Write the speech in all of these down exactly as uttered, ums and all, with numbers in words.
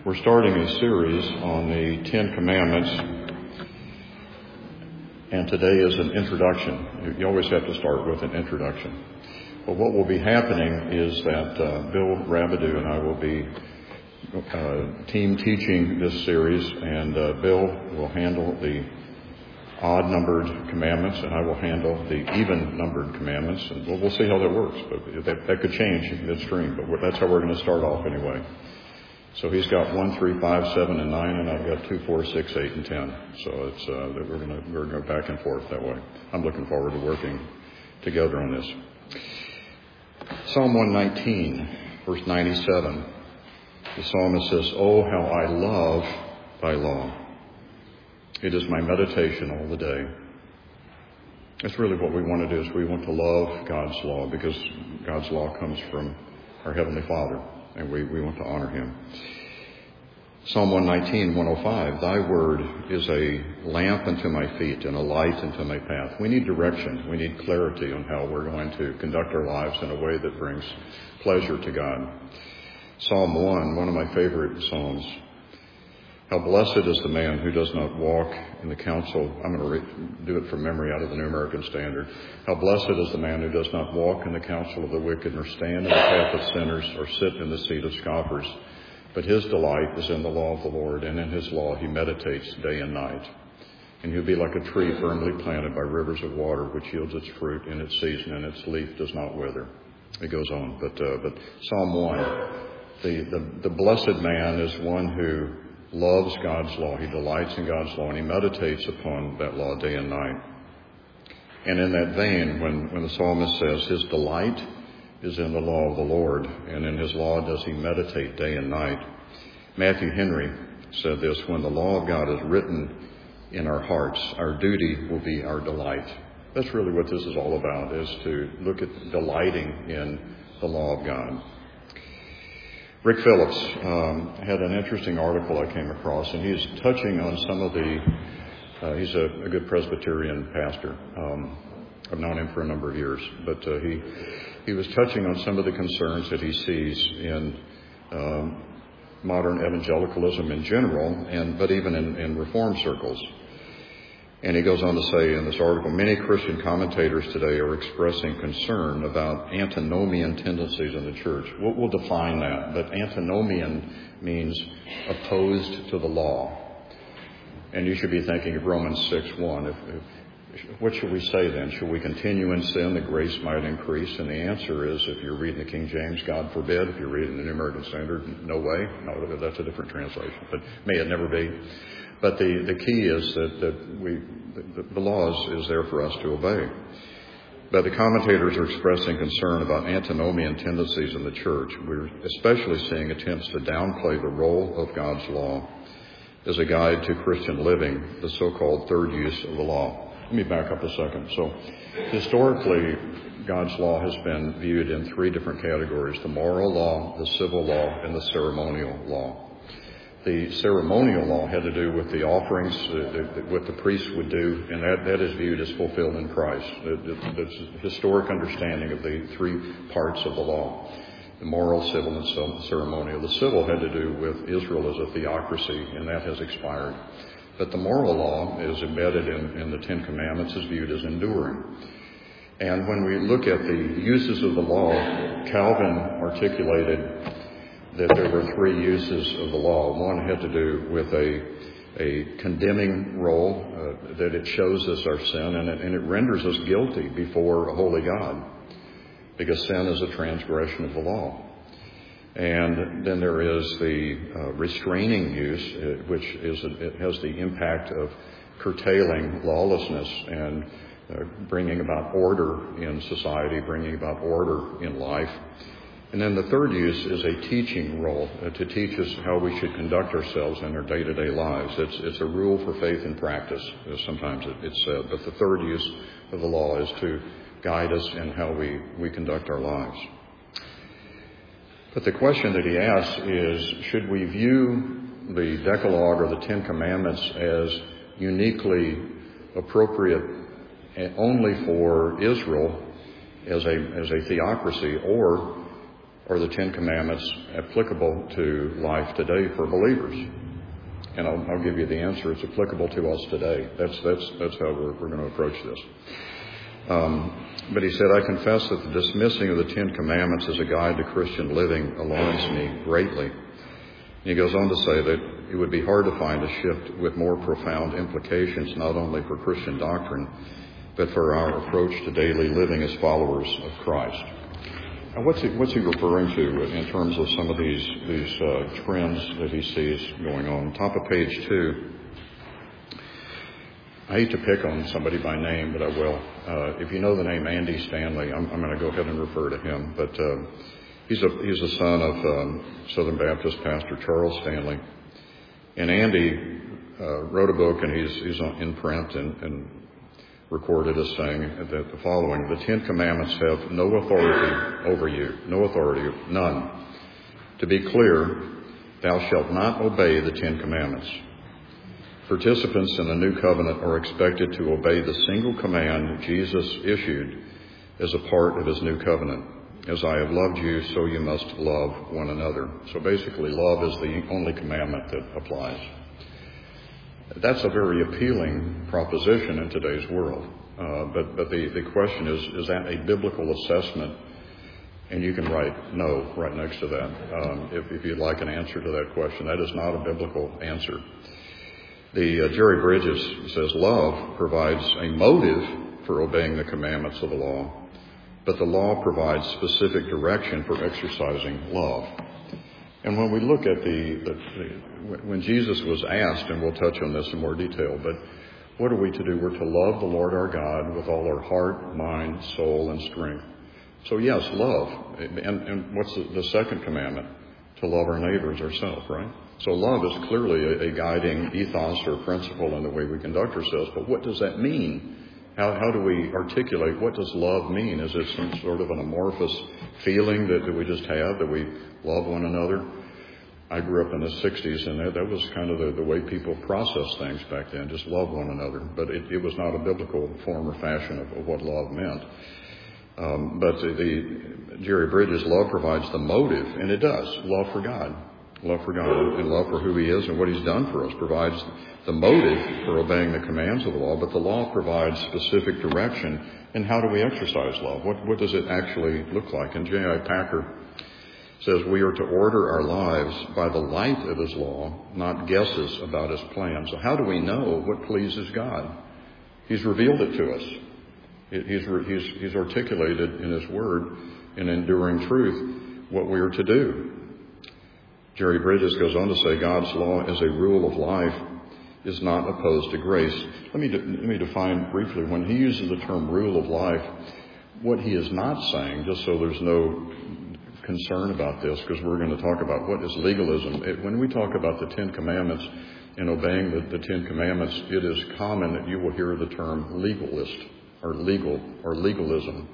We're starting a series on the Ten Commandments, and today is an introduction. You always have to start with an introduction. But what will be happening is that uh, Bill Rabideau and I will be uh, team teaching this series, and uh, Bill will handle the odd-numbered commandments, and I will handle the even-numbered commandments, and we'll, we'll see how that works. But that, that could change midstream, but that's how we're going to start off anyway. So he's got one, three, five, seven, and nine, and I've got two, four, six, eight, and ten. So it's uh, that we're going to we're going to go back and forth that way. I'm looking forward to working together on this. Psalm one nineteen, verse ninety-seven. The psalmist says, "Oh, how I love thy law! It is my meditation all the day." That's really what we want to do. Is we want to love God's law because God's law comes from our Heavenly Father. And we, we want to honor him. Psalm one nineteen, one oh five, "Thy word is a lamp unto my feet and a light unto my path." We need direction. We need clarity on how we're going to conduct our lives in a way that brings pleasure to God. Psalm one, one of my favorite psalms. "How blessed is the man who does not walk in the counsel." I'm going to re- do it from memory out of the New American Standard. "How blessed is the man who does not walk in the counsel of the wicked, nor stand in the path of sinners, or sit in the seat of scoffers. But his delight is in the law of the Lord, and in his law he meditates day and night. And he'll be like a tree firmly planted by rivers of water, which yields its fruit in its season, and its leaf does not wither." It goes on. But uh, but Psalm one, the, the, the blessed man is one who loves God's law. He delights in God's law, and he meditates upon that law day and night. And in that vein, when, when the psalmist says his delight is in the law of the Lord, and in his law does he meditate day and night, Matthew Henry said this: "When the law of God is written in our hearts, our duty will be our delight." That's really what this is all about, is to look at delighting in the law of God. Rick Phillips um, had an interesting article I came across, and he's touching on some of the, uh, he's a, a good Presbyterian pastor. Um, I've known him for a number of years, but uh, he he was touching on some of the concerns that he sees in um, modern evangelicalism in general, and but even in, in Reform circles. And he goes on to say in this article, "Many Christian commentators today are expressing concern about antinomian tendencies in the church." We'll, we'll define that, but antinomian means opposed to the law. And you should be thinking of Romans six one. If, if, what should we say then? Should we continue in sin that grace might increase? And the answer is, if you're reading the King James, God forbid. If you're reading the New American Standard, no way. No, that's a different translation. But may it never be. But the, the key is that, that we, the, the law is, is there for us to obey. But the commentators are expressing concern about antinomian tendencies in the church. We're especially seeing attempts to downplay the role of God's law as a guide to Christian living, the so-called third use of the law. Let me back up a second. So historically, God's law has been viewed in three different categories: the moral law, the civil law, and the ceremonial law. The ceremonial law had to do with the offerings, uh, what the priests would do, and that, that is viewed as fulfilled in Christ. That's a historic understanding of the three parts of the law: the moral, civil, and ceremonial. The civil had to do with Israel as a theocracy, and that has expired. But the moral law is embedded in, in the Ten Commandments, is viewed as enduring. And when we look at the uses of the law, Calvin articulated that there were three uses of the law. One had to do with a, a condemning role, uh, that it shows us our sin, and it, and it renders us guilty before a holy God, because sin is a transgression of the law. And then there is the uh, restraining use, uh, which is a, it has the impact of curtailing lawlessness and uh, bringing about order in society, bringing about order in life. And then the third use is a teaching role, uh, to teach us how we should conduct ourselves in our day-to-day lives. It's, it's a rule for faith and practice, as sometimes it, it's said. But the third use of the law is to guide us in how we, we conduct our lives. But the question that he asks is, should we view the Decalogue or the Ten Commandments as uniquely appropriate only for Israel as a, as a theocracy, or are the Ten Commandments applicable to life today for believers? And I'll, I'll give you the answer. It's applicable to us today. That's that's that's how we're, we're going to approach this. Um, but he said, I confess that the dismissing of the Ten Commandments as a guide to Christian living alarms me greatly. And he goes on to say that it would be hard to find a shift with more profound implications, not only for Christian doctrine, but for our approach to daily living as followers of Christ. Now, what's he, what's he referring to in terms of some of these these uh, trends that he sees going on? Top of page two. I hate to pick on somebody by name, but I will. Uh, if you know the name Andy Stanley, I'm, I'm going to go ahead and refer to him. But uh, he's a he's a son of um, Southern Baptist pastor Charles Stanley, and Andy uh, wrote a book, and he's he's in print and, and recorded as saying that the following: the Ten Commandments have no authority over you, no authority, none. To be clear, thou shalt not obey the Ten Commandments. Participants in the new covenant are expected to obey the single command Jesus issued as a part of his new covenant. As I have loved you, so you must love one another. So basically, love is the only commandment that applies. That's a very appealing proposition in today's world. Uh, but but the, the question is, is that a biblical assessment? And you can write no right next to that um, if, if you'd like an answer to that question. That is not a biblical answer. The uh, Jerry Bridges says love provides a motive for obeying the commandments of the law, but the law provides specific direction for exercising love. And when we look at the, the, the when Jesus was asked, and we'll touch on this in more detail, but what are we to do? We're to love the Lord our God with all our heart, mind, soul, and strength. So yes, love. And, and what's the, the second commandment? To love our neighbors ourselves, right? So love is clearly a, a guiding ethos or principle in the way we conduct ourselves. But what does that mean? How, how do we articulate what does love mean? Is it some sort of an amorphous feeling that, that we just have, that we love one another? I grew up in the sixties, and that, that was kind of the, the way people processed things back then, just love one another. But it, it was not a biblical form or fashion of, of what love meant. Um, but the, the Jerry Bridges, love provides the motive, and it does, love for God. Love for God and love for who he is and what he's done for us provides the motive for obeying the commands of the law, but the law provides specific direction. And how do we exercise love? What, what does it actually look like? And J I Packer says we are to order our lives by the light of his law, not guesses about his plan. So how do we know what pleases God? He's revealed it to us. He's, he's, he's articulated in his word, in enduring truth, what we are to do. Jerry Bridges goes on to say God's law as a rule of life is not opposed to grace. Let me, de- let me define briefly. When he uses the term rule of life, what he is not saying, just so there's no concern about this, because we're going to talk about what is legalism. It, when we talk about the Ten Commandments and obeying the, the Ten Commandments, it is common that you will hear the term legalist or legal or legalism.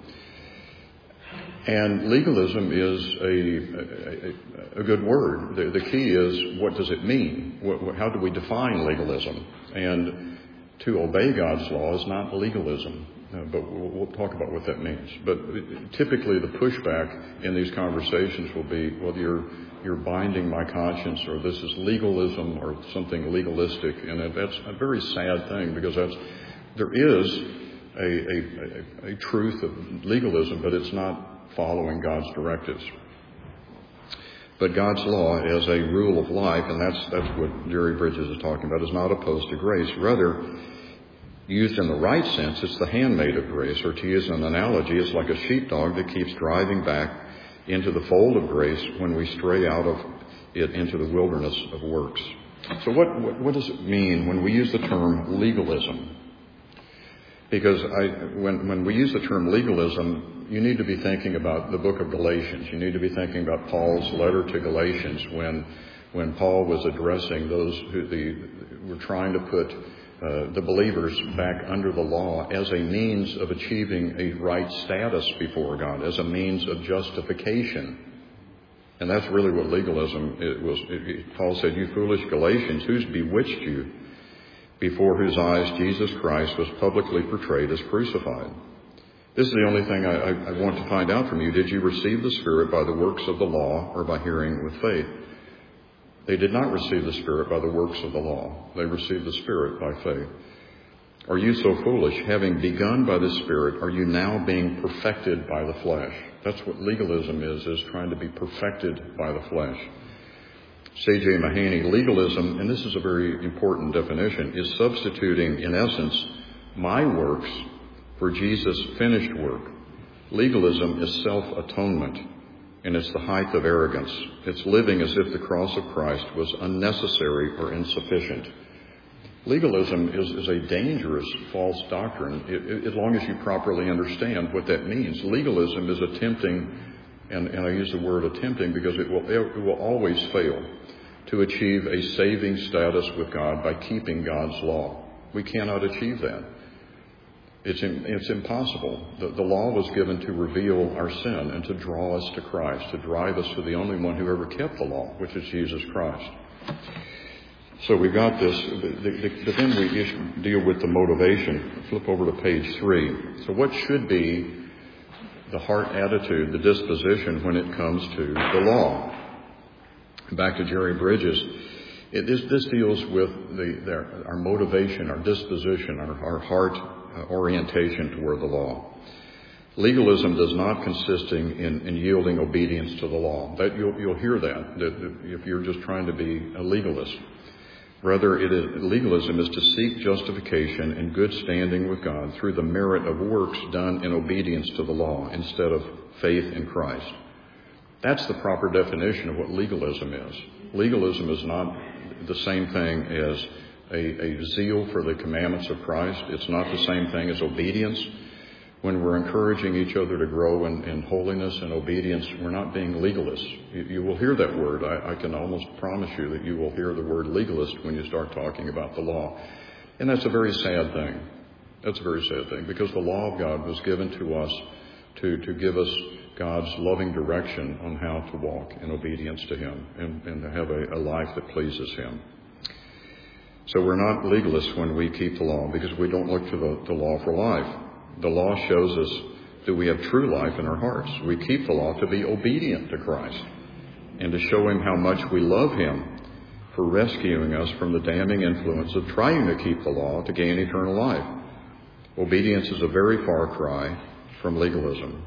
And legalism is a, a, a good word. The, the key is, what does it mean? What, how do we define legalism? And to obey God's law is not legalism, uh, but we'll, we'll talk about what that means. But typically the pushback in these conversations will be, well, you're, you're binding my conscience, or this is legalism or something legalistic. And that's a very sad thing, because that's, there is a, a, a, a truth of legalism, but it's not following God's directives. But God's law as a rule of life, and that's that's what Jerry Bridges is talking about, is not opposed to grace. Rather, used in the right sense, it's the handmaid of grace. Or to use an analogy, it's like a sheepdog that keeps driving back into the fold of grace when we stray out of it into the wilderness of works. So what, what, what does it mean when we use the term legalism? Because I, when, when we use the term legalism, you need to be thinking about the book of Galatians. You need to be thinking about Paul's letter to Galatians when, when Paul was addressing those who the, were trying to put uh, the believers back under the law as a means of achieving a right status before God, as a means of justification. And that's really what legalism it was. It, Paul said, "You foolish Galatians, who's bewitched you? Before whose eyes Jesus Christ was publicly portrayed as crucified. This is the only thing I, I, I want to find out from you. Did you receive the Spirit by the works of the law or by hearing with faith? They did not receive the Spirit by the works of the law. They received the Spirit by faith. Are you so foolish? Having begun by the Spirit, are you now being perfected by the flesh? That's what legalism is, is trying to be perfected by the flesh. C J Mahaney, legalism, and this is a very important definition, is substituting, in essence, my works for Jesus' finished work. Legalism is self-atonement, and it's the height of arrogance. It's living as if the cross of Christ was unnecessary or insufficient. Legalism is, is a dangerous false doctrine, it, it, as long as you properly understand what that means. Legalism is attempting, and, and I use the word attempting because it will, it will always fail, to achieve a saving status with God by keeping God's law. We cannot achieve that. It's, it's impossible. The, the law was given to reveal our sin and to draw us to Christ, to drive us to the only one who ever kept the law, which is Jesus Christ. So we've got this, but then we deal with the motivation. Flip over to page three. So what should be the heart attitude, the disposition when it comes to the law? Back to Jerry Bridges. It, this, this deals with the, the, our motivation, our disposition, our, our heart orientation toward the law. Legalism does not consisting in, in yielding obedience to the law. That you'll, you'll hear that, that if you're just trying to be a legalist. Rather, it is, legalism is to seek justification and good standing with God through the merit of works done in obedience to the law instead of faith in Christ. That's the proper definition of what legalism is. Legalism is not the same thing as a, a zeal for the commandments of Christ. It's not the same thing as obedience. When we're encouraging each other to grow in, in holiness and obedience, we're not being legalists. You, you will hear that word. I, I can almost promise you that you will hear the word legalist when you start talking about the law. And that's a very sad thing. That's a very sad thing, because the law of God was given to us to, to give us God's loving direction on how to walk in obedience to Him and, and to have a, a life that pleases Him. So we're not legalists when we keep the law, because we don't look to the, the law for life. The law shows us that we have true life in our hearts. We keep the law to be obedient to Christ and to show Him how much we love Him for rescuing us from the damning influence of trying to keep the law to gain eternal life. Obedience is a very far cry from legalism.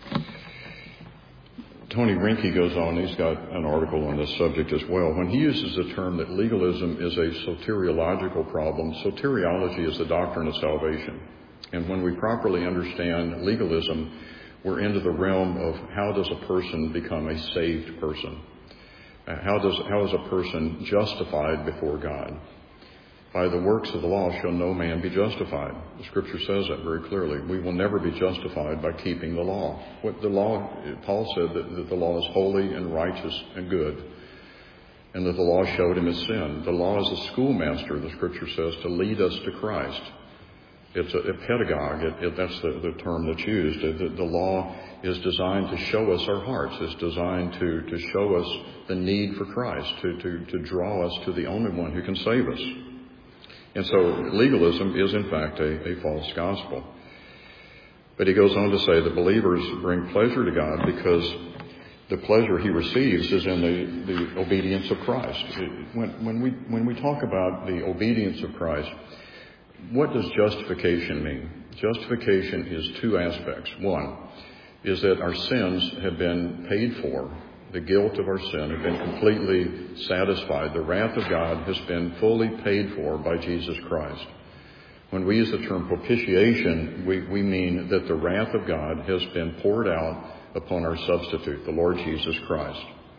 Tony Rinke goes on, he's got an article on this subject as well. When he uses the term that legalism is a soteriological problem, soteriology is the doctrine of salvation. And when we properly understand legalism, we're into the realm of how does a person become a saved person? Uh, how does how is a person justified before God? By the works of the law shall no man be justified. The Scripture says that very clearly. We will never be justified by keeping the law. What the law, Paul said that, that the law is holy and righteous and good, and that the law showed him his sin. The law is a schoolmaster, the Scripture says, to lead us to Christ. It's a, a pedagogue. It, it, that's the, the term that's used. The, the law is designed to show us our hearts. It's designed to, to show us the need for Christ, to, to, to draw us to the only one who can save us. And so legalism is, in fact, a, a false gospel. But he goes on to say that believers bring pleasure to God because the pleasure He receives is in the, the obedience of Christ. When, when, we, when we talk about the obedience of Christ, what does justification mean? Justification is two aspects. One is that our sins have been paid for. The guilt of our sin has been completely satisfied. The wrath of God has been fully paid for by Jesus Christ. When we use the term propitiation, we, we mean that the wrath of God has been poured out upon our substitute, the Lord Jesus Christ.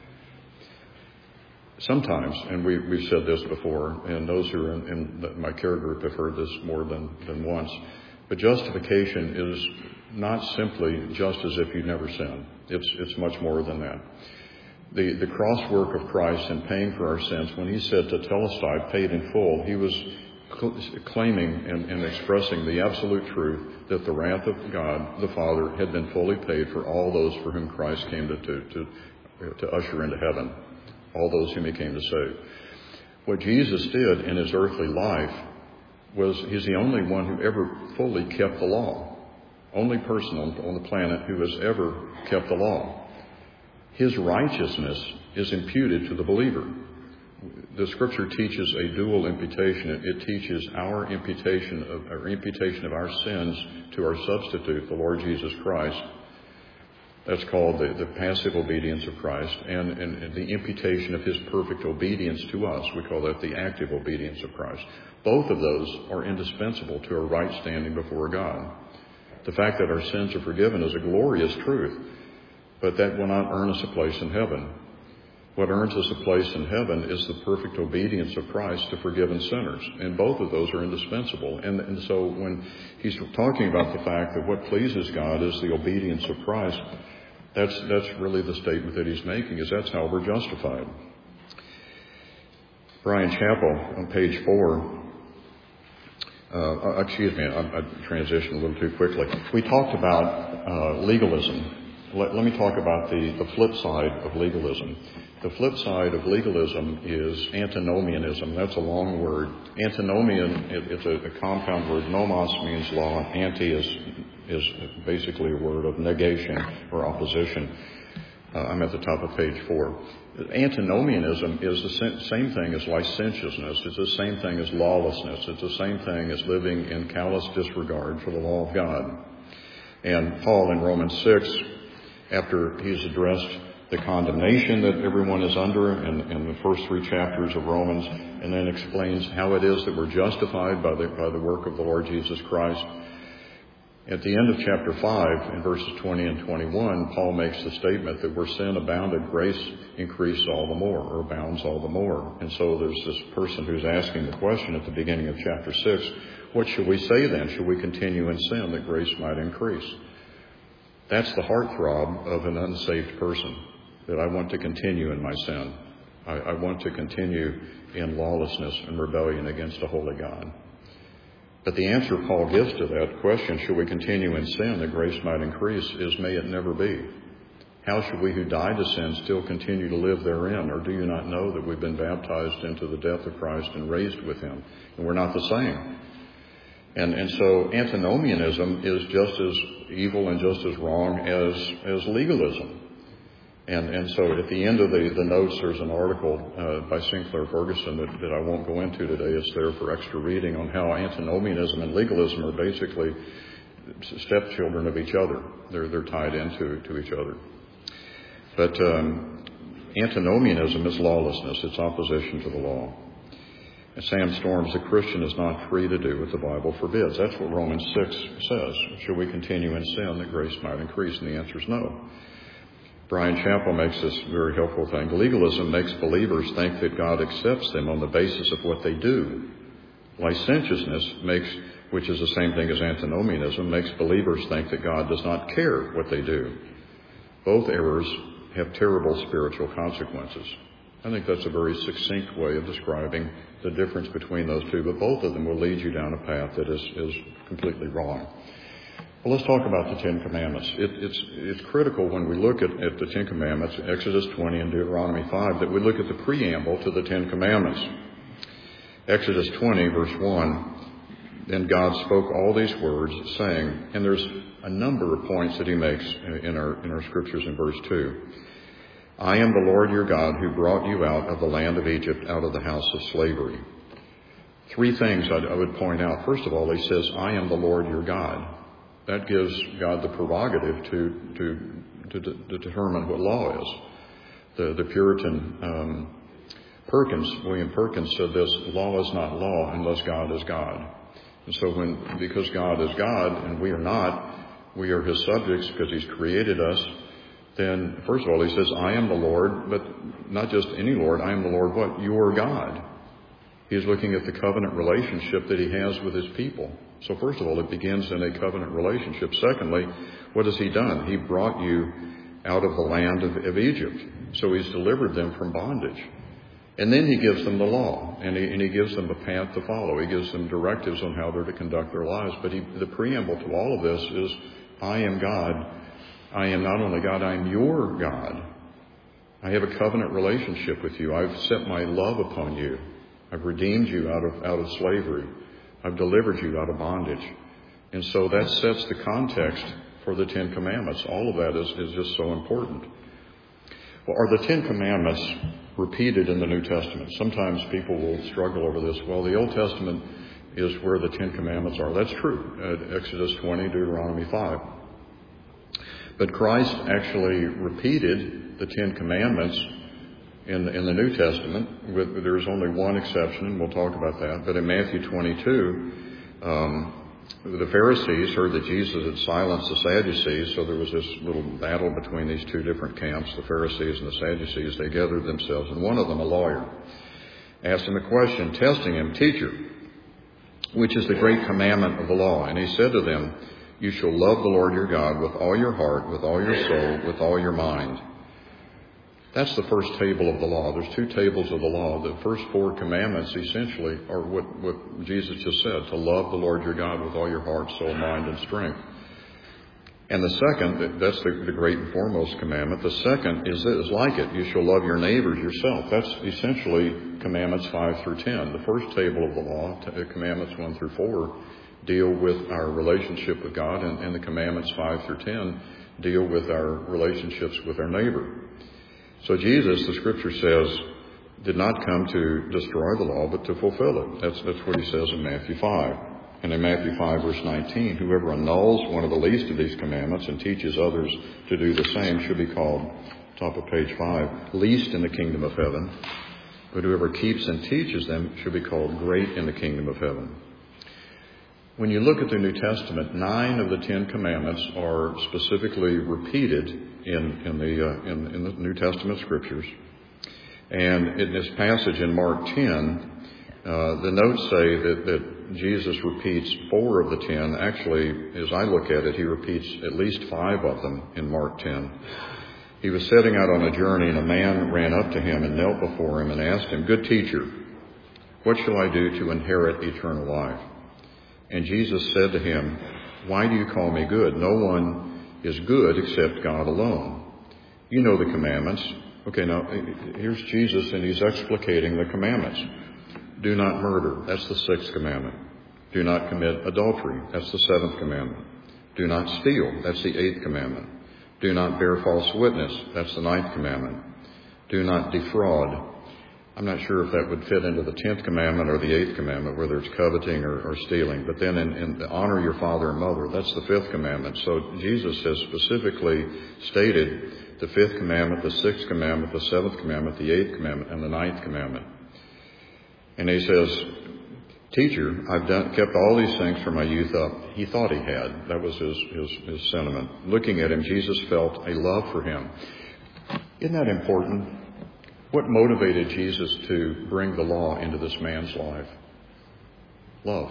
Sometimes, and we, we've said this before, and those who are in, in the, my care group have heard this more than, than once, but justification is not simply just as if you never sinned. It's, it's much more than that. The, the cross work of Christ in paying for our sins, when He said to Telestai, paid in full, He was cl- claiming and, and expressing the absolute truth that the wrath of God, the Father, had been fully paid for all those for whom Christ came to, to, to, to usher into heaven, all those whom He came to save. What Jesus did in His earthly life was He's the only one who ever fully kept the law. only person on, on the planet who has ever kept the law. His righteousness is imputed to the believer. The Scripture teaches a dual imputation. It, it teaches our imputation of our imputation of our sins to our substitute, the Lord Jesus Christ. That's called the, the passive obedience of Christ, and, and, and the imputation of his perfect obedience to us. We call that the active obedience of Christ. Both of those are indispensable to a right standing before God. The fact that our sins are forgiven is a glorious truth, but that will not earn us a place in heaven. What earns us a place in heaven is the perfect obedience of Christ to forgiven sinners. And both of those are indispensable. And, and so when he's talking about the fact that what pleases God is the obedience of Christ, that's, that's really the statement that he's making, is that's how we're justified. Brian Chappell on page four, uh, excuse me, I, I transitioned a little too quickly. We talked about uh, legalism. Let, let me talk about the, the flip side of legalism. The flip side of legalism is antinomianism. That's a long word. Antinomian, it, it's a, a compound word. Nomos means law. Anti is, is basically a word of negation or opposition. Uh, I'm at the top of page four. Antinomianism is the same thing as licentiousness. It's the same thing as lawlessness. It's the same thing as living in callous disregard for the law of God. And Paul in Romans six, after he's addressed the condemnation that everyone is under in, in the first three chapters of Romans, and then explains how it is that we're justified by the, by the work of the Lord Jesus Christ. At the end of chapter five, in verses twenty and twenty-one, Paul makes the statement that where sin abounded, grace increased all the more, or abounds all the more. And so there's this person who's asking the question at the beginning of chapter six, what should we say then? Should we continue in sin that grace might increase? That's the heartthrob of an unsaved person, that I want to continue in my sin. I, I want to continue in lawlessness and rebellion against a holy God. But the answer Paul gives to that question, should we continue in sin that grace might increase, is may it never be. How should we who died to sin still continue to live therein? Or do you not know that we've been baptized into the death of Christ and raised with him? And we're not the same. And, and so antinomianism is just as evil and just as wrong as, as legalism. And, and so at the end of the, the notes, there's an article uh, by Sinclair Ferguson that, that I won't go into today. It's there for extra reading on how antinomianism and legalism are basically stepchildren of each other. They're, they're tied into to each other. But um, antinomianism is lawlessness. It's opposition to the law. And Sam Storms, a Christian is not free to do what the Bible forbids. That's what Romans six says. Should we continue in sin that grace might increase? And the answer is no. Brian Chappell makes this very helpful thing. Legalism makes believers think that God accepts them on the basis of what they do. Licentiousness makes, which is the same thing as antinomianism, makes believers think that God does not care what they do. Both errors have terrible spiritual consequences. I think that's a very succinct way of describing the difference between those two, but both of them will lead you down a path that is, is completely wrong. Well, let's talk about the Ten Commandments. It, it's, it's critical when we look at, at the Ten Commandments, Exodus twenty and Deuteronomy five, that we look at the preamble to the Ten Commandments. Exodus twenty, verse one, then God spoke all these words, saying, and there's a number of points that he makes in our, in our scriptures in verse two. I am the Lord your God who brought you out of the land of Egypt, out of the house of slavery. Three things I, I would point out. First of all, he says, I am the Lord your God. That gives God the prerogative to to to, to determine what law is. The, the Puritan um, Perkins, William Perkins, said this, law is not law unless God is God. And so when, because God is God and we are not, we are his subjects because he's created us, then first of all he says, I am the Lord, but not just any Lord, I am the Lord what? Your God. He's looking at the covenant relationship that he has with his people. So first of all, it begins in a covenant relationship. Secondly, what has he done? He brought you out of the land of, of Egypt. So he's delivered them from bondage. And then he gives them the law, and he, and he gives them a path to follow. He gives them directives on how they're to conduct their lives. But he, the preamble to all of this is, I am God. I am not only God, I am your God. I have a covenant relationship with you. I've set my love upon you. I've redeemed you out of out of slavery. I've delivered you out of bondage. And so that sets the context for the Ten Commandments. All of that is, is just so important. Well, are the Ten Commandments repeated in the New Testament? Sometimes people will struggle over this. Well, the Old Testament is where the Ten Commandments are. That's true. Uh, Exodus twenty, Deuteronomy five. But Christ actually repeated the Ten Commandments in, in the New Testament. With, there's only one exception, and we'll talk about that. But in Matthew twenty-two, um, the Pharisees heard that Jesus had silenced the Sadducees, so there was this little battle between these two different camps, the Pharisees and the Sadducees. They gathered themselves, and one of them, a lawyer, asked him a question, testing him, "Teacher, which is the great commandment of the law?" And he said to them, "You shall love the Lord your God with all your heart, with all your soul, with all your mind." That's the first table of the law. There's two tables of the law. The first four commandments essentially are what, what Jesus just said, to love the Lord your God with all your heart, soul, mind, and strength. And the second, that's the, the great and foremost commandment. The second is, is like it. You shall love your neighbors yourself. That's essentially commandments five through ten. The first table of the law, commandments one through four, deal with our relationship with God, and, and the commandments five through ten deal with our relationships with our neighbor. So Jesus, the Scripture says, did not come to destroy the law, but to fulfill it. That's, that's what he says in Matthew five. And in Matthew five, verse nineteen, whoever annuls one of the least of these commandments and teaches others to do the same should be called, top of page five, least in the kingdom of heaven. But whoever keeps and teaches them should be called great in the kingdom of heaven. When you look at the New Testament, nine of the Ten Commandments are specifically repeated in, in, the, uh, in, in the New Testament Scriptures. And in this passage in Mark ten, uh, the notes say that, that Jesus repeats four of the ten. Actually, as I look at it, he repeats at least five of them in Mark ten. He was setting out on a journey, and a man ran up to him and knelt before him and asked him, "Good teacher, what shall I do to inherit eternal life?" And Jesus said to him, "Why do you call me good? No one is good except God alone. You know the commandments." Okay, now here's Jesus, and he's explicating the commandments. Do not murder. That's the sixth commandment. Do not commit adultery. That's the seventh commandment. Do not steal. That's the eighth commandment. Do not bear false witness. That's the ninth commandment. Do not defraud. I'm not sure if that would fit into the tenth commandment or the eighth commandment, whether it's coveting or, or stealing. But then in, in the honor your father and mother, that's the fifth commandment. So Jesus has specifically stated the fifth commandment, the sixth commandment, the seventh commandment, the eighth commandment, and the ninth commandment. And he says, "Teacher, I've done, kept all these things from my youth up." He thought he had. That was his, his, his sentiment. Looking at him, Jesus felt a love for him. Isn't that important? What motivated Jesus to bring the law into this man's life? Love.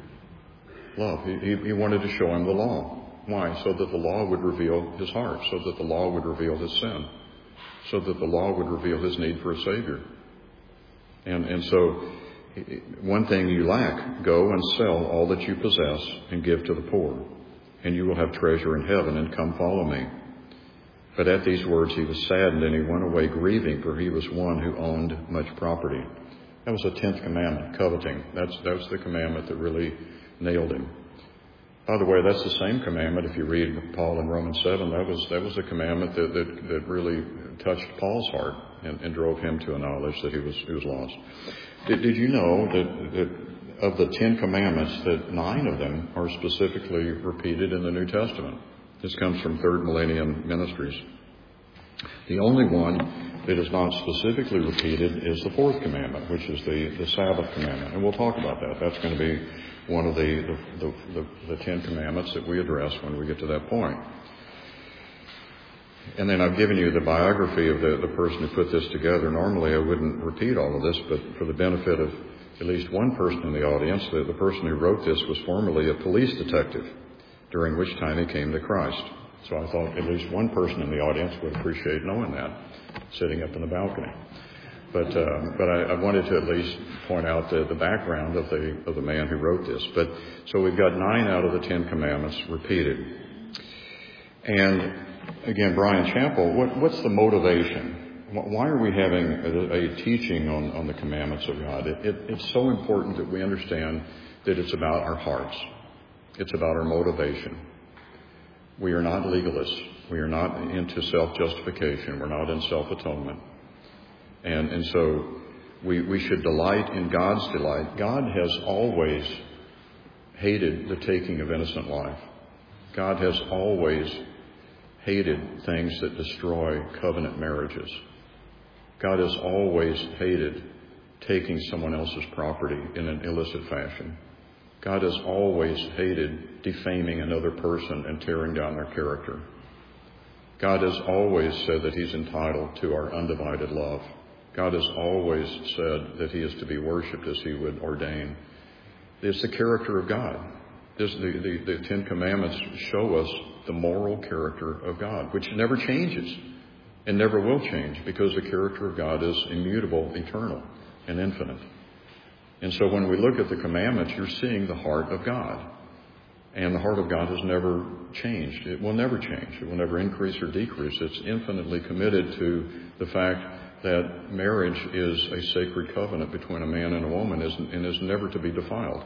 Love. He, he wanted to show him the law. Why? So that the law would reveal his heart, so that the law would reveal his sin, so that the law would reveal his need for a Savior. And, and so, one thing you lack, go and sell all that you possess and give to the poor, and you will have treasure in heaven, and come follow me. But at these words he was saddened, and he went away grieving, for he was one who owned much property. That was the tenth commandment, coveting. That's, that was the commandment that really nailed him. By the way, that's the same commandment. If you read Paul in Romans seven, that was that was the commandment that, that, that really touched Paul's heart and, and drove him to a knowledge that he was he was lost. Did, did you know that, that of the Ten Commandments, that nine of them are specifically repeated in the New Testament? This comes from Third Millennium Ministries. The only one that is not specifically repeated is the fourth commandment, which is the, the Sabbath commandment. And we'll talk about that. That's going to be one of the, the, the, the, the Ten Commandments that we address when we get to that point. And then I've given you the biography of the, the person who put this together. Normally I wouldn't repeat all of this, but for the benefit of at least one person in the audience, the, the person who wrote this was formerly a police detective, during which time he came to Christ. So I thought at least one person in the audience would appreciate knowing that, sitting up in the balcony. But um, but I, I wanted to at least point out the, the background of the of the man who wrote this. But so we've got nine out of the Ten Commandments repeated. And again, Brian Chappell, what, what's the motivation? Why are we having a, a teaching on, on the commandments of God? It, it, it's so important that we understand that it's about our hearts. It's about our motivation. We are not legalists. We are not into self-justification. We're not in self-atonement. And, and so we, we should delight in God's delight. God has always hated the taking of innocent life. God has always hated things that destroy covenant marriages. God has always hated taking someone else's property in an illicit fashion. God has always hated defaming another person and tearing down their character. God has always said that He's entitled to our undivided love. God has always said that He is to be worshipped as He would ordain. It's the character of God. This, the, the, the Ten Commandments show us the moral character of God, which never changes and never will change, because the character of God is immutable, eternal, and infinite. And so when we look at the commandments, you're seeing the heart of God. And the heart of God has never changed. It will never change. It will never increase or decrease. It's infinitely committed to the fact that marriage is a sacred covenant between a man and a woman and is never to be defiled.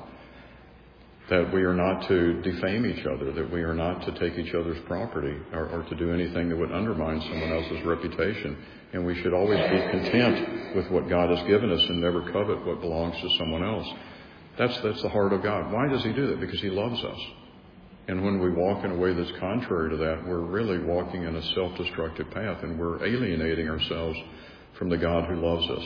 That we are not to defame each other, that we are not to take each other's property or, or to do anything that would undermine someone else's reputation. And we should always be content with what God has given us and never covet what belongs to someone else. That's, that's the heart of God. Why does He do that? Because He loves us. And when we walk in a way that's contrary to that, we're really walking in a self-destructive path, and we're alienating ourselves from the God who loves us.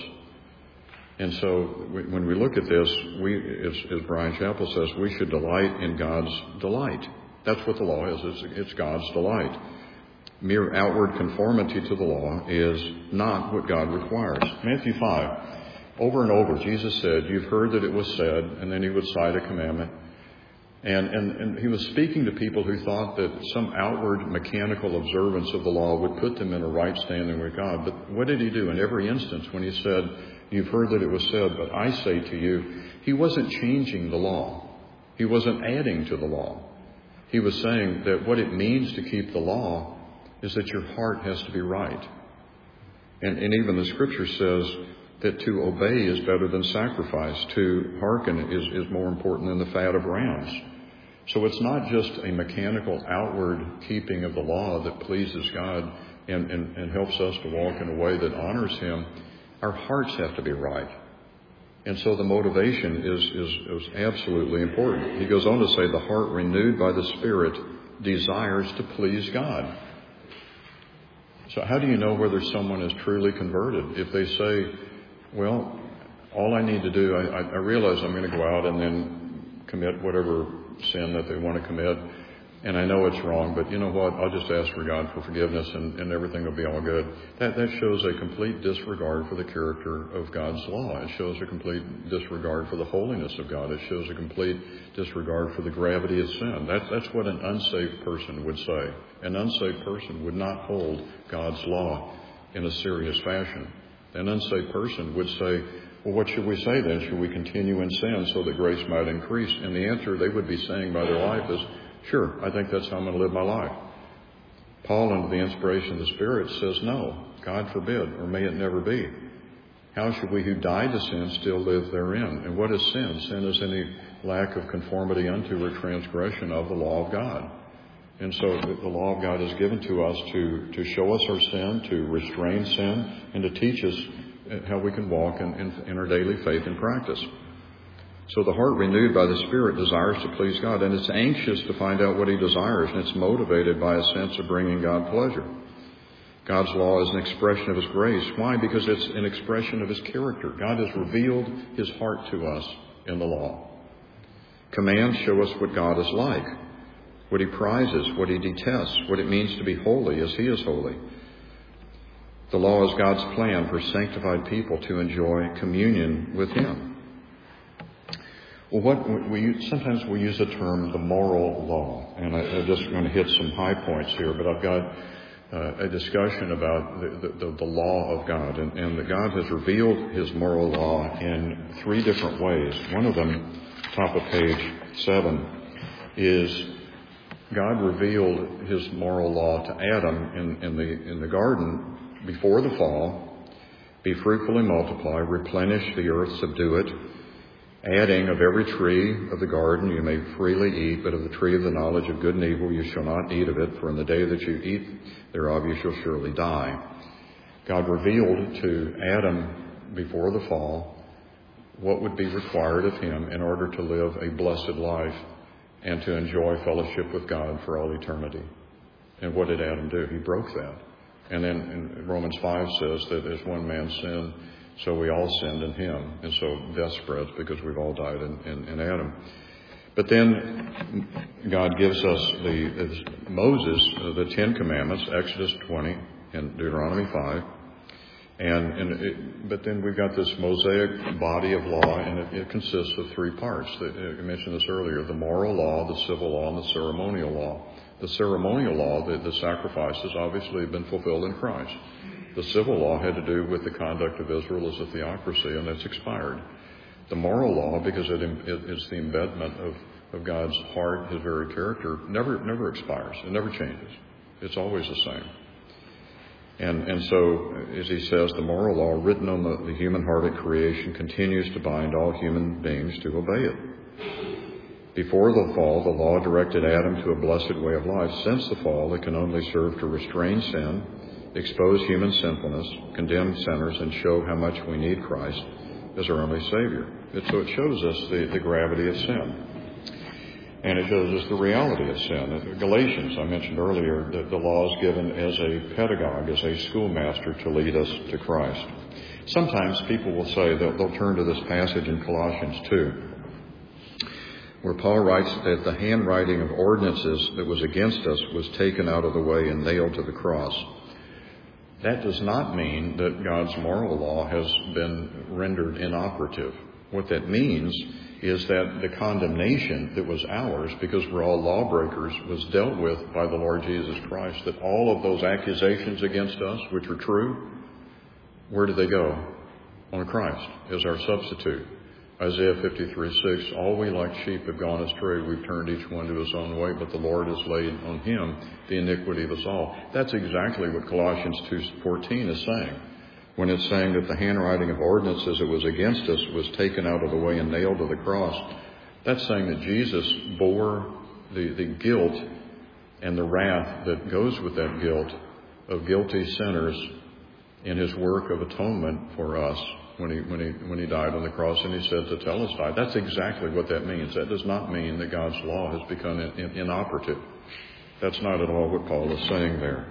And so when we look at this, we, as, as Brian Chappell says, we should delight in God's delight. That's what the law is. It's, it's God's delight. Mere outward conformity to the law is not what God requires. Matthew five, over and over, Jesus said, "You've heard that it was said," and then He would cite a commandment. And, and, and He was speaking to people who thought that some outward mechanical observance of the law would put them in a right standing with God. But what did He do in every instance when He said, "You've heard that it was said, but I say to you," He wasn't changing the law. He wasn't adding to the law. He was saying that what it means to keep the law is that your heart has to be right. And, and even the Scripture says that to obey is better than sacrifice. To hearken is, is more important than the fat of rams. So it's not just a mechanical outward keeping of the law that pleases God and, and, and helps us to walk in a way that honors Him. Our hearts have to be right. And so the motivation is, is, is absolutely important. He goes on to say, the heart renewed by the Spirit desires to please God. So how do you know whether someone is truly converted? If they say, well, all I need to do, I, I realize I'm going to go out and then commit whatever sin that they want to commit, and I know it's wrong, but you know what? I'll just ask for God for forgiveness and, and everything will be all good. That, that shows a complete disregard for the character of God's law. It shows a complete disregard for the holiness of God. It shows a complete disregard for the gravity of sin. That's, that's what an unsaved person would say. An unsaved person would not hold God's law in a serious fashion. An unsaved person would say, well, what should we say then? Should we continue in sin so that grace might increase? And the answer they would be saying by their life is, sure, I think that's how I'm going to live my life. Paul, under the inspiration of the Spirit, says, no, God forbid, or may it never be. How should we who died to sin still live therein? And what is sin? Sin is any lack of conformity unto or transgression of the law of God. And so the law of God is given to us to, to show us our sin, to restrain sin, and to teach us how we can walk in, in, in our daily faith and practice. So the heart renewed by the Spirit desires to please God, and it's anxious to find out what He desires, and it's motivated by a sense of bringing God pleasure. God's law is an expression of His grace. Why? Because it's an expression of His character. God has revealed His heart to us in the law. Commands show us what God is like, what He prizes, what He detests, what it means to be holy as He is holy. The law is God's plan for sanctified people to enjoy communion with Him. Well, what we sometimes we use the term the moral law, and I, I'm just going to hit some high points here, but I've got uh, a discussion about the, the, the law of God, and, and that God has revealed His moral law in three different ways. One of them, top of page seven, is God revealed His moral law to Adam in, in the in the garden before the fall. Be fruitful and multiply, replenish the earth, subdue it. adding, of every tree of the garden you may freely eat, but of the tree of the knowledge of good and evil you shall not eat of it, for in the day that you eat thereof you shall surely die. God revealed to Adam before the fall what would be required of him in order to live a blessed life and to enjoy fellowship with God for all eternity. And what did Adam do? He broke that. And then in Romans five says that as one man sinned, so we all sinned in him. And so death spreads because we've all died in, in, in Adam. But then God gives us the, Moses, uh, the Ten Commandments, Exodus twenty and Deuteronomy five. And, and it, but then we've got this Mosaic body of law, and it, it consists of three parts. The, I mentioned this earlier, the moral law, the civil law, and the ceremonial law. The ceremonial law, the, the sacrifices, obviously have been fulfilled in Christ. The civil law had to do with the conduct of Israel as a theocracy, and that's expired. The moral law, because it, it is the embedment of, of God's heart, his very character, never never expires. It never changes. It's always the same. And and so, as he says, the moral law written on the, the human heart at creation continues to bind all human beings to obey it. Before the fall, the law directed Adam to a blessed way of life. Since the fall, it can only serve to restrain sin, expose human sinfulness, condemn sinners, and show how much we need Christ as our only Savior. It, so it shows us the, the gravity of sin. And it shows us the reality of sin. Galatians, I mentioned earlier, that the law is given as a pedagogue, as a schoolmaster to lead us to Christ. Sometimes people will say, they'll, they'll turn to this passage in Colossians two, where Paul writes that the handwriting of ordinances that was against us was taken out of the way and nailed to the cross. That does not mean that God's moral law has been rendered inoperative. What that means is that the condemnation that was ours, because we're all lawbreakers, was dealt with by the Lord Jesus Christ. That all of those accusations against us, which are true, where do they go? On Christ as our substitute. Isaiah fifty-three six, all we like sheep have gone astray. We've turned each one to his own way, but the Lord has laid on him the iniquity of us all. That's exactly what Colossians two fourteen is saying. When it's saying that the handwriting of ordinances that was against us was taken out of the way and nailed to the cross, that's saying that Jesus bore the, the guilt and the wrath that goes with that guilt of guilty sinners in his work of atonement for us when he when he when he died on the cross, and he said to tell us die. That's exactly what that means. That does not mean that God's law has become in, in, inoperative. That's not at all what Paul is saying there.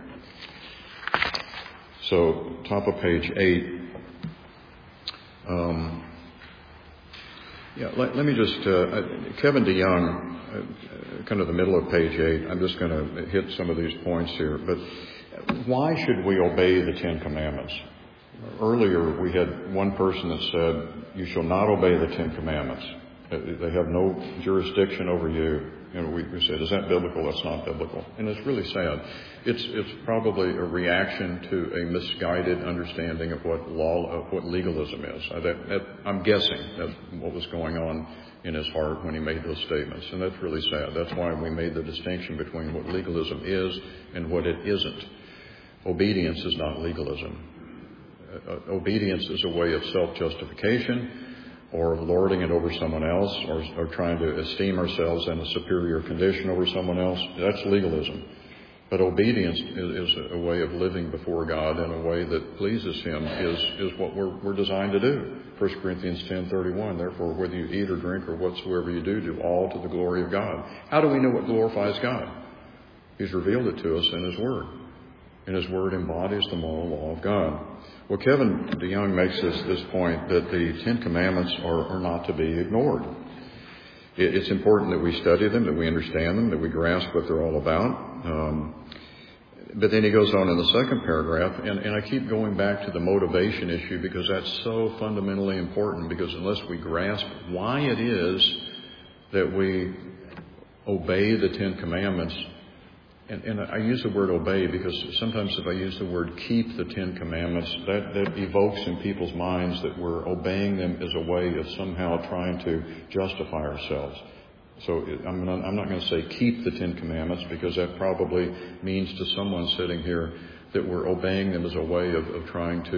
So, top of page eight. Um, yeah, let, let me just, uh, Kevin DeYoung, uh, kind of the middle of page eight. I'm just going to hit some of these points here. But why should we obey the Ten Commandments? Earlier, we had one person that said, you shall not obey the Ten Commandments. They have no jurisdiction over you. And we, we said, is that biblical? That's not biblical. And it's really sad. It's it's probably a reaction to a misguided understanding of what law, of what legalism is. I, that, that, I'm guessing that's what was going on in his heart when he made those statements. And that's really sad. That's why we made the distinction between what legalism is and what it isn't. Obedience is not legalism. Uh, obedience is a way of self-justification, or lording it over someone else, or, or trying to esteem ourselves in a superior condition over someone else. That's legalism. But obedience is, is a way of living before God in a way that pleases him, is, is what we're, we're designed to do. First Corinthians ten thirty-one, therefore, whether you eat or drink or whatsoever you do, do all to the glory of God. How do we know what glorifies God? He's revealed it to us in his Word. And his Word embodies the moral law of God. Well, Kevin DeYoung makes this, this point that the Ten Commandments are, are not to be ignored. It, it's important that we study them, that we understand them, that we grasp what they're all about. Um, but then he goes on in the second paragraph, and, and I keep going back to the motivation issue because that's so fundamentally important, because unless we grasp why it is that we obey the Ten Commandments, And, and I use the word obey because sometimes if I use the word keep the Ten Commandments, that, that evokes in people's minds that we're obeying them as a way of somehow trying to justify ourselves. So I'm not, I'm not going to say keep the Ten Commandments, because that probably means to someone sitting here that we're obeying them as a way of, of trying to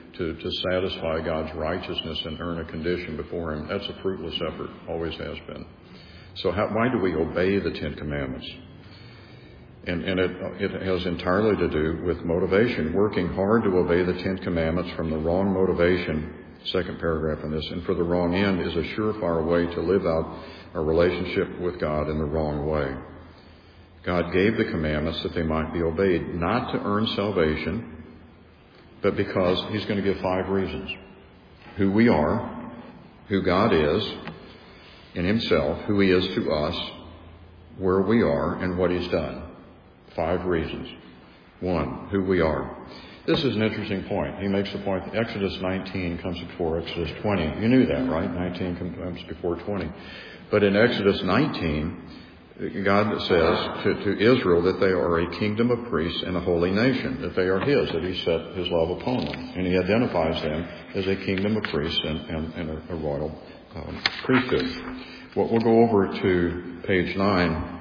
to, to satisfy God's righteousness and earn a condition before Him. That's a fruitless effort, always has been. So how, why do we obey the Ten Commandments? And, and it, it has entirely to do with motivation, working hard to obey the Ten Commandments from the wrong motivation, second paragraph in this, and for the wrong end is a surefire way to live out a relationship with God in the wrong way. God gave the commandments that they might be obeyed, not to earn salvation, but because He's going to give five reasons. Who we are, who God is in Himself, who He is to us, where we are, and what He's done. Five reasons. One, who we are. This is an interesting point. He makes the point that Exodus nineteen comes before Exodus twenty. You knew that, right? nineteen comes before twenty. But in Exodus nineteen, God says to, to Israel that they are a kingdom of priests and a holy nation, that they are His, that He set His love upon them. And He identifies them as a kingdom of priests and, and, and a, a royal um, priesthood. Well, we'll go over to page nine.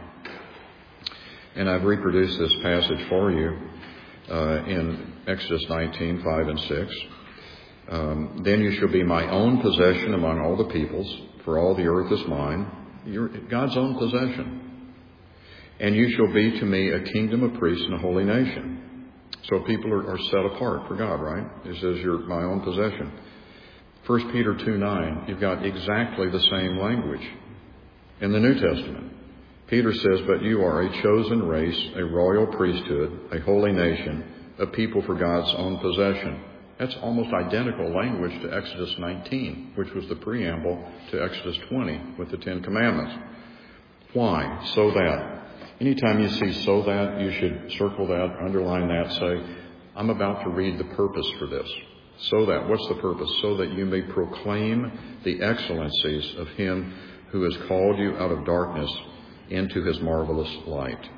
And I've reproduced this passage for you uh, in Exodus nineteen, five and six. Um, then you shall be my own possession among all the peoples, for all the earth is mine. You're God's own possession. And you shall be to me a kingdom of priests and a holy nation. So people are, are set apart for God, right? It says you're my own possession. First Peter two nine, you've got exactly the same language in the New Testament. Peter says, but you are a chosen race, a royal priesthood, a holy nation, a people for God's own possession. That's almost identical language to Exodus nineteen, which was the preamble to Exodus twenty with the Ten Commandments. Why? So that. Anytime you see so that, you should circle that, underline that, say, I'm about to read the purpose for this. So that. What's the purpose? So that you may proclaim the excellencies of Him who has called you out of darkness into His marvelous light.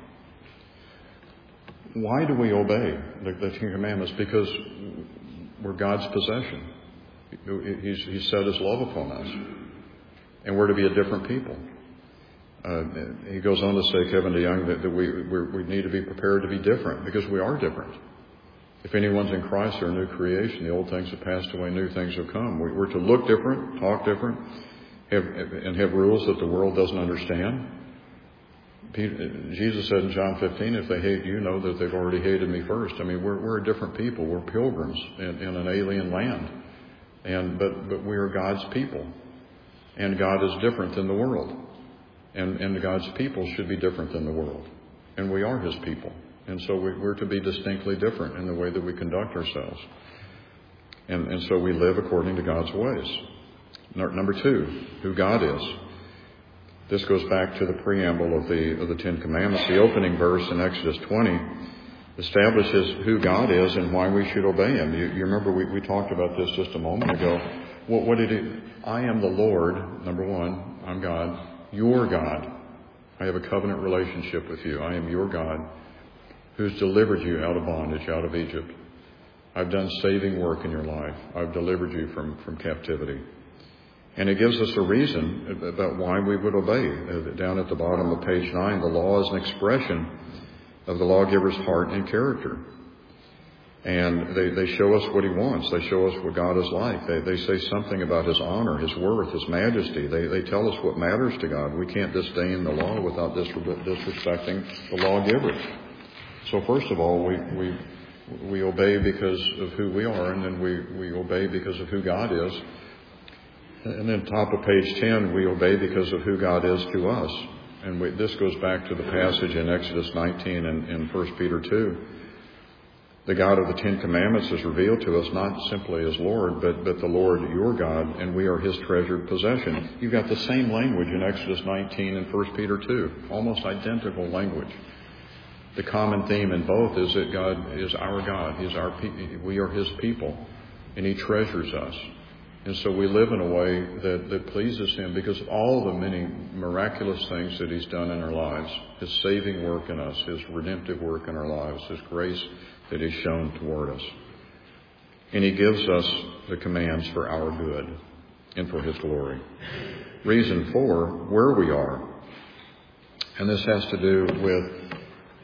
Why do we obey the, the Ten Commandments? Because we're God's possession. He's, he's set His love upon us. And we're to be a different people. Uh, he goes on to say, Kevin DeYoung, that, that we, we're, we need to be prepared to be different because we are different. If anyone's in Christ, they're a new creation. The old things have passed away, new things have come. We, we're to look different, talk different, have, and have rules that the world doesn't understand. Jesus said in John fifteen, if they hate you, know that they've already hated me first. I mean, we're, we're a different people. We're pilgrims in, in an alien land. And, but, but we are God's people. And God is different than the world. And, and God's people should be different than the world. And we are His people. And so we, we're to be distinctly different in the way that we conduct ourselves. And, and so we live according to God's ways. Number two, who God is. This goes back to the preamble of the of the Ten Commandments. The opening verse in Exodus twenty establishes who God is and why we should obey Him. You, you remember we, we talked about this just a moment ago. What, what did it? I am the Lord, number one. I'm God. Your God. I have a covenant relationship with you. I am your God who's delivered you out of bondage, out of Egypt. I've done saving work in your life. I've delivered you from, from captivity. And it gives us a reason about why we would obey. Down at the bottom of page nine, the law is an expression of the lawgiver's heart and character. And they, they show us what He wants. They show us what God is like. They, they say something about His honor, His worth, His majesty. They, they tell us what matters to God. We can't disdain the law without disrespecting the lawgiver. So first of all, we, we, we obey because of who we are, and then we, we obey because of who God is. And then top of page ten, we obey because of who God is to us. And we, this goes back to the passage in Exodus nineteen and in First Peter two. The God of the Ten Commandments is revealed to us not simply as Lord, but, but the Lord your God, and we are His treasured possession. You've got the same language in Exodus nineteen and First Peter two. Almost identical language. The common theme in both is that God is our God. He's our pe- we are His people, and He treasures us. And so we live in a way that, that pleases Him because of all the many miraculous things that He's done in our lives. His saving work in us, His redemptive work in our lives, His grace that He's shown toward us. And He gives us the commands for our good and for His glory. Reason four, where we are. And this has to do with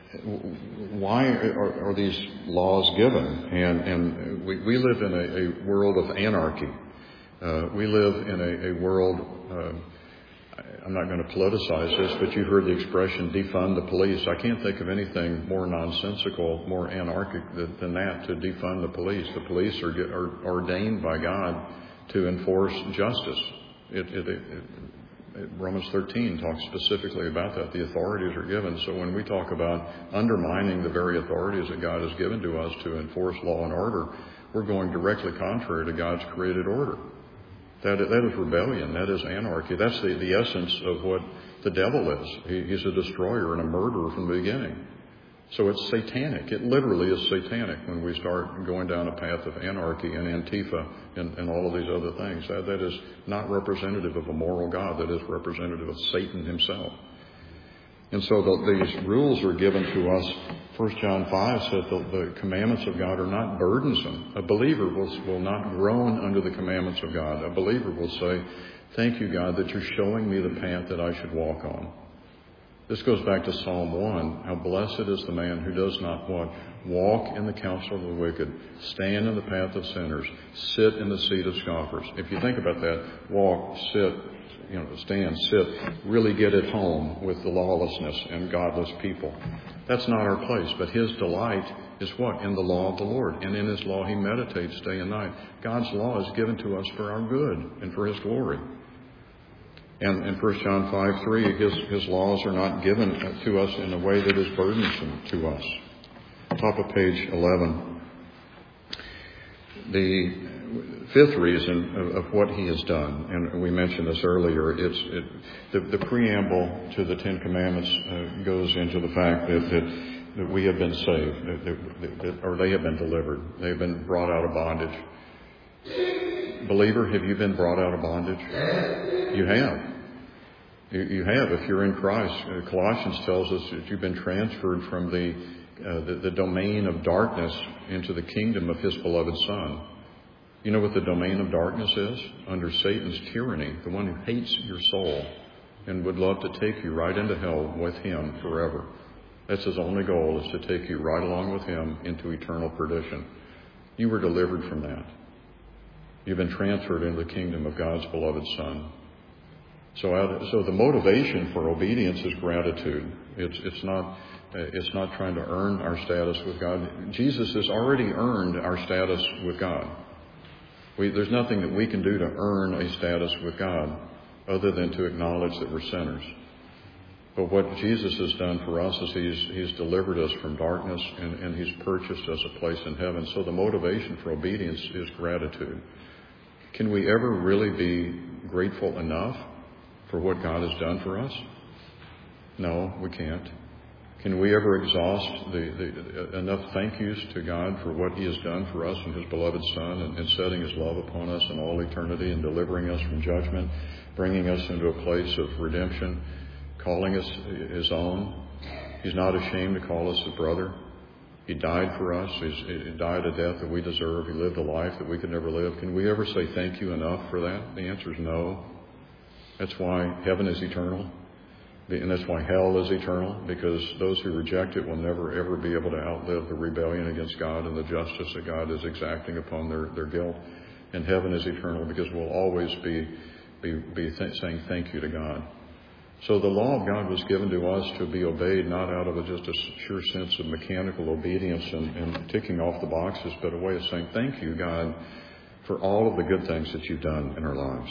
why are, are these laws given? And, and we, we live in a, a world of anarchy. Uh, we live in a, a world, uh, I'm not going to politicize this, but you heard the expression defund the police. I can't think of anything more nonsensical, more anarchic than, than that, to defund the police. The police are, get, are ordained by God to enforce justice. It, it, it, it, Romans thirteen talks specifically about that. The authorities are given. So when we talk about undermining the very authorities that God has given to us to enforce law and order, we're going directly contrary to God's created order. That, that is rebellion. That is anarchy. That's the, the essence of what the devil is. He, he's a destroyer and a murderer from the beginning. So it's satanic. It literally is satanic when we start going down a path of anarchy and Antifa and, and all of these other things. That, that is not representative of a moral God. That is representative of Satan himself. And so the, these rules are given to us. First John five says the, the commandments of God are not burdensome. A believer will, will not groan under the commandments of God. A believer will say, thank you, God, that you're showing me the path that I should walk on. This goes back to Psalm one. How blessed is the man who does not what? Walk in the counsel of the wicked, stand in the path of sinners, sit in the seat of scoffers. If you think about that, walk, sit, you know, stand, sit, really get at home with the lawlessness and godless people. That's not our place, but his delight is what? In the law of the Lord. And in his law he meditates day and night. God's law is given to us for our good and for his glory. And in First John five three, his, his laws are not given to us in a way that is burdensome to us. Top of page eleven. The fifth reason of, of what he has done, and we mentioned this earlier, it's it, the, the preamble to the Ten Commandments uh, goes into the fact that, that, that we have been saved, that, that, that, or they have been delivered. They have been brought out of bondage. Believer, have you been brought out of bondage? You have. You, you have, if you're in Christ. Uh, Colossians tells us that you've been transferred from the, uh, the the domain of darkness into the kingdom of his beloved Son. You know what the domain of darkness is? Under Satan's tyranny, the one who hates your soul and would love to take you right into hell with him forever. That's his only goal, is to take you right along with him into eternal perdition. You were delivered from that. You've been transferred into the kingdom of God's beloved Son. So, out, so the motivation for obedience is gratitude. It's it's not it's not trying to earn our status with God. Jesus has already earned our status with God. We, there's nothing that we can do to earn a status with God other than to acknowledge that we're sinners. But what Jesus has done for us is he's he's delivered us from darkness and, and he's purchased us a place in heaven. So the motivation for obedience is gratitude. Can we ever really be grateful enough for what God has done for us? No, we can't. Can we ever exhaust the, the, enough thank yous to God for what he has done for us and his beloved Son, and, and setting his love upon us in all eternity and delivering us from judgment, bringing us into a place of redemption, calling us his own? He's not ashamed to call us his brother. He died for us. He's, he died a death that we deserve. He lived a life that we could never live. Can we ever say thank you enough for that? The answer is no. That's why heaven is eternal. And that's why hell is eternal, because those who reject it will never, ever be able to outlive the rebellion against God and the justice that God is exacting upon their, their guilt. And heaven is eternal because we'll always be, be, be th- saying thank you to God. So the law of God was given to us to be obeyed, not out of a, just a sure sense of mechanical obedience and, and ticking off the boxes, but a way of saying thank you, God, for all of the good things that you've done in our lives.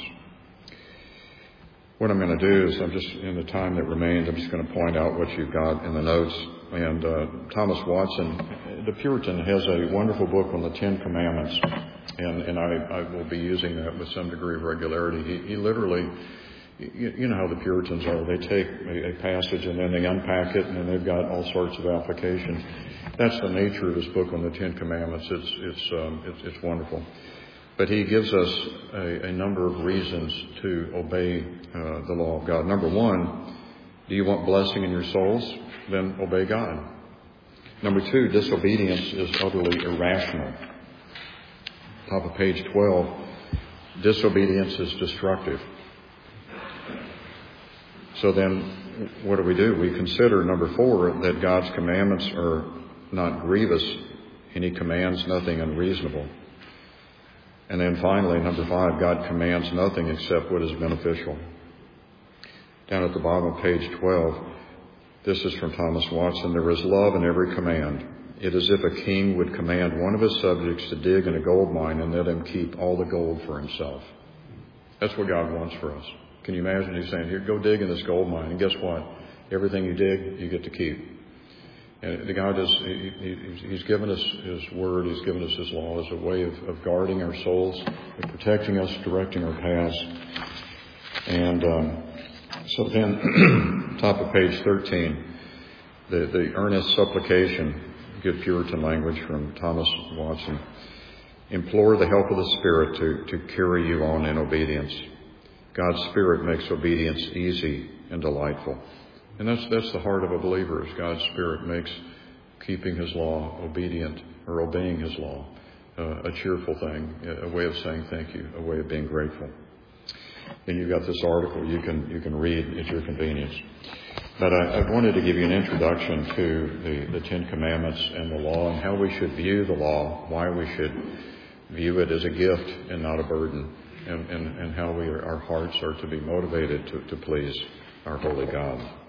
What I'm going to do is, I'm just, in the time that remains, I'm just going to point out what you've got in the notes. And uh, Thomas Watson, the Puritan, has a wonderful book on the Ten Commandments, and, and I, I will be using that with some degree of regularity. He, he literally, you, you know how the Puritans are. They take a, a passage and then they unpack it, and then they've got all sorts of applications. That's the nature of his book on the Ten Commandments. It's it's um, it's, it's wonderful. But he gives us a, a number of reasons to obey uh, the law of God. Number one, do you want blessing in your souls? Then obey God. Number two, disobedience is utterly irrational. Top of page twelve, disobedience is destructive. So then what do we do? We consider, number four, that God's commandments are not grievous, and He commands nothing unreasonable. And then finally, number five, God commands nothing except what is beneficial. Down at the bottom of page twelve, this is from Thomas Watson. There is love in every command. It is as if a king would command one of his subjects to dig in a gold mine and let him keep all the gold for himself. That's what God wants for us. Can you imagine? He's saying, here, go dig in this gold mine, and guess what? Everything you dig, you get to keep. And the God is, he, he, He's given us His Word, He's given us His law as a way of, of guarding our souls, of protecting us, directing our paths. And um, so then, top of page thirteen, the, the earnest supplication, good Puritan language from Thomas Watson. Implore the help of the Spirit to, to carry you on in obedience. God's Spirit makes obedience easy and delightful. And that's that's the heart of a believer, is God's Spirit makes keeping His law obedient, or obeying His law, uh, a cheerful thing, a way of saying thank you, a way of being grateful. And you've got this article you can you can read at your convenience. But I, I wanted to give you an introduction to the, the Ten Commandments and the law, and how we should view the law, why we should view it as a gift and not a burden, and, and, and how we are, our hearts are to be motivated to, to please our holy God.